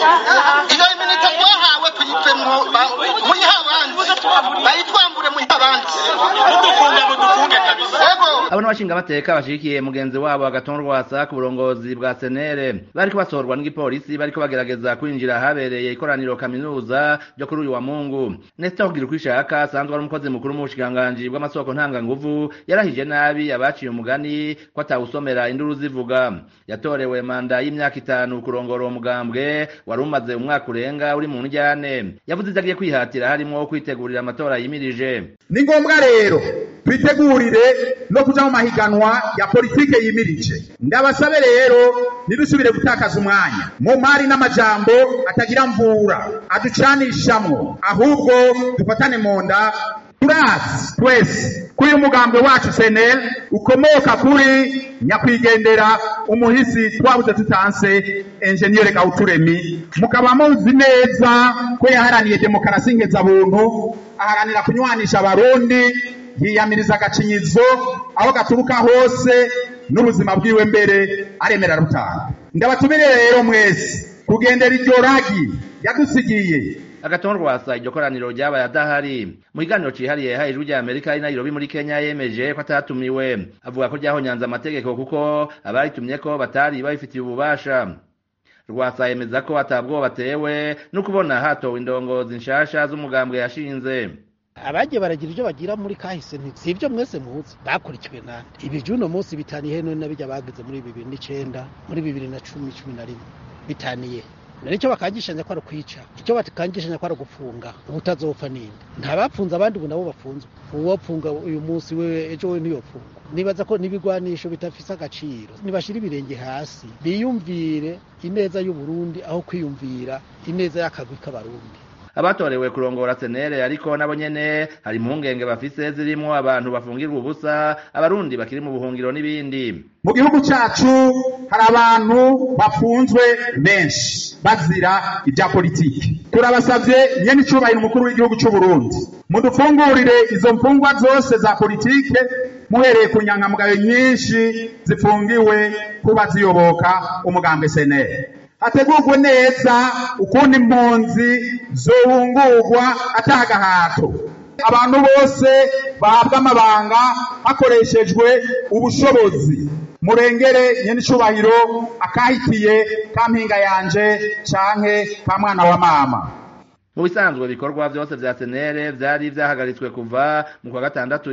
iyo iminota mwahawe kuyivemwo muyiha abandi bayitwambure muyiha abandi mudufunge kabisa. Abo n'abashinga amateka bashigikiye mugenzi wabo Agathon Rwasa ku burongozi bwa Senere bariko basorwa n'igipolisi bariko bagerageza kwinjira habereye ikoraniro kaminuza ryo kuri uyu wa Mungu. Nestor Girkwishaka asanzwe ari umukozi mukuru mu bushikiranganji bw'amasoko ntanganguvu yarahije nabi abaciye umugani ko atawusomera induru zivuga. Yatorewe manda y'imyaka 5 kurongora umugambwe wari umaze umwaka urenga uri mu njyane. Yavuze izagiye kwihatira harimo kwitegurira amatora yimirije. Ni ngombwa rero twitegurire no kuja mu mahiganwa ya politike yimirije. Ndabasabe rero nidusubire gutakaza umwanya mu mari n'amajambo atagira mvura aducanishamwo, ahubwo dufatane monda turazi twese kuri umugambwe wacu Senel ukomoka kuri nyakwigendera umuhisi twabuze tutanse Engineer Gauturemi, mukaba muzi neza ko yaharaniye demokarasi nkeza buntu, aharanira kunywanisha abarundi, yiyamiriza agacinyizo aho gaturuka hose n'ubuzima bwiwe mbere aremera rutanga. Ndabatumire rero mwese kugendera iryo ragi yadusigiye. Agathon Rwasa iryo koraniro ryabaye adahari. Mu kiganiro cihariye ha Ijwi rya Amerika ari Nairobi muri Kenya yemeje ko atatumiwe, avuga ko ryahonyanze amategeko kuko abaritumye ko batari babifitiye ububasha. Rwasa yemeza ko atabwo batewe no kubona hatowe indongozi nshasha z'umugambwe yashinze. Abaje baragira ibyo bagira muri kahise si ibyo mwese muzi bakurikiwe nande. Ibi juno munsi bitaniye none nabijya bagize muri 2009 muri 2010 bitaniye. Nicyo bakangishanya ko ari kwica, icyo bakangishanya ko ari gufunga ubutazopfa ninde. Ntabapfunza abandi ubu nabo bafunzwe. Uwapfunga uyu munsi wewe ejo we niyopfunga. Nibaza ko nibigwanisho bitafise agaciro, nibashira ibirenge hasi biyumvire ineza y'u Burundi aho kwiyumvira ineza y'akagwi k'abarundi. Abatorewe kurongora Senere ariko nabo nyene hari impungenge bafise zirimo abantu bafungirwa ubusa, abarundi bakiri mu buhungiro n'ibindi. Mu gihugu cyacu hari abantu bafunzwe benshi bazira ibya politiki. Turabasavye nyene icubahiro umukuru w'igihugu cy'u Burundi, mudufungurire izo mfungwa zose za politike, muhereye ku nyangamugayo nyinshi zifungiwe kuba ziyoboka umugambwe Senere. Hategurwe neza ukundi impunzi zohungurwa atagahato. Abantu bose bahabwa amabanga hakoreshejwe ubushobozi. Murengere nyene icubahiro akahitiye kampinga yanje canke ka mwana wa mama. Mu bisanzwe bikorwa byose vya Senere vyari vyahagaritswe kuva mu kwa gatandatu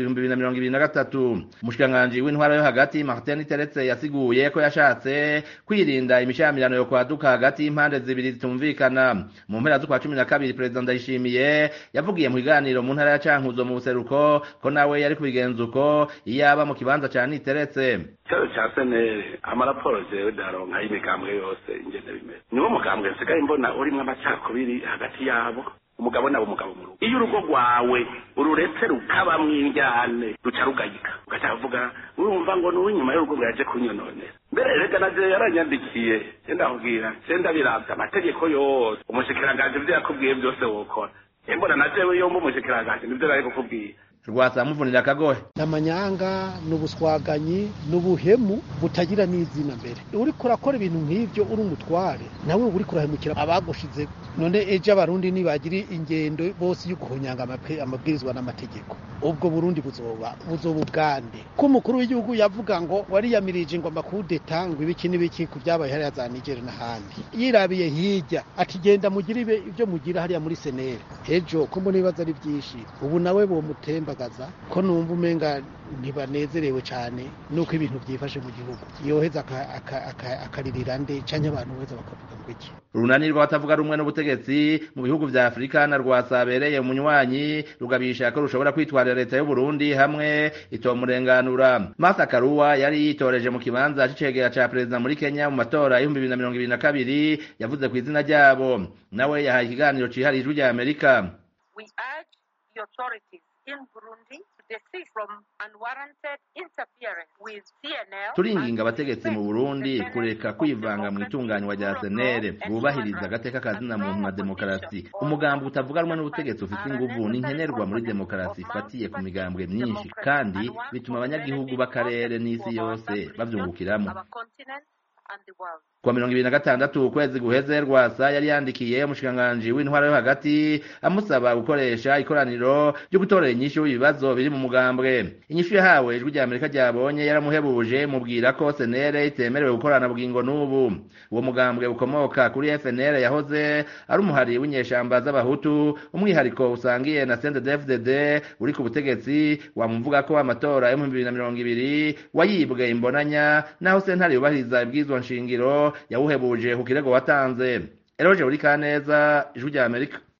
2023. Umushikiranganji w'intwara yo hagati Martin Teretse yasiguye ko yashatse kwirinda imishamirano yo kwaduka hagati impande zibiri zitumvikana. Mu mpera z'ukwa 12 President Ndayishimiye yavugiye mu kiganiro mu ntara ya Cankuzo mu buseruko ko nawe yari kubigenza uko iyaba mu kibanza ca Niteretse. Cyo cha Senere amaraporo jewe daronka imigambwe yose ingene bimeze. Niwo mugambwe nsigaye mbona urimwe amacakubiri hagati yabo. Umugabo nabo umugabo mu rugo. Iyo urugo rwawe ururetse rukaba mwinjyane ruca rugayika. Ugacavuga urumva ngo n'uwinyuma y'urugo yaje kunyononera. Mbere rega naje yaranyandikiye ndahubwira senda biravya amategeko yose. Umushikiranganje byo yakubwiye byose wokora. Embona najewe yo mu mushikiranganje nibyo nari kukubwira. Rwasa muvunira akagohe. Namanyanga n'ubuswaganyi n'ubuhemu butagira n'izina mbere. Uri kurakora ibintu nk'ivyo uri umutware nawe uri kurahemukira abagushize. None eje abarundi nibagiri ingendo bose y'ukuhonyanga amabwirizwa n'amategeko. Ubwo Burundi buzoba ubwande. Ko umukuru w'igihugu yavuga ngo wariyamirije ngo amakudeta ngo ibiki n'ibiki ku byabaye hariya za Niger n'ahandi. Yirabiye hirya ati genda mugiribe ibyo mugira hariya muri Senere. Ejo ko mbona ibibazo ari byinshi. Ubu nawe bo mutemba ko numva umenga ntibanezerewe cyane nuko ibintu byifashe mu gihugu. Yoheza akaririra nde canke abantu bose bakavuga ngo iki. Runanirwa batavuga rumwe n'ubutegetsi mu bihugu vya Afrika na Rwasa abereye umunywanyi rugabisha ko rushobora kwitwarira leta y'u Burundi hamwe itomurenganura. Martha Karua yari yitoreje mu kibanza c'icegera ca president muri Kenya mu matora ya 2022 yavuze ku izina ryabo. Nawe yahaye ikiganiro cihariye Ijwi rya Amerika. We urge the authorities in Burundi to desist from unwarranted interference with CNL. Turinginga abategetsi mu Burundi kureka kwivanga mu itunganywa rya Senere, bubahiriza agateka kazina muntu na demokarasi. Umugambo utavuga rumwe n'ubutegetsi ufite inguvu n'inkenerwa muri demokarasi ifatiye ku migambwe myinshi kandi bituma abanyagihugu b'akarere n'isi yose bavyungukiramo. Kuwa 2026 ukwezi guheze Rwasa yari yandikiye umushikiranganji w'intwara yo hagati amusaba gukoresha ikoraniro ryo gutorera inyishu ibibazo biri mu mugambwe. Inyishu yahawe ijwi rya Amerika ryabonye yaramuhebuje mubwira ko CNL itemerewe gukorana bugingo n'ubu. Uwo mugambwe ukomoka kuri FNL yahoze ari umuhari w'inyeshamba z'abahutu, umwihariko usangiye na CNDD-FDD uri ku butegetsi, wamvuga ko amatora yo mu 2020 wayibwe imbonanya naho sentare yubahiriza ibwizwa nshingiro yawuhebuje ku kirego watanze. Eroje uri Kaneza, ijwi rya Amerika.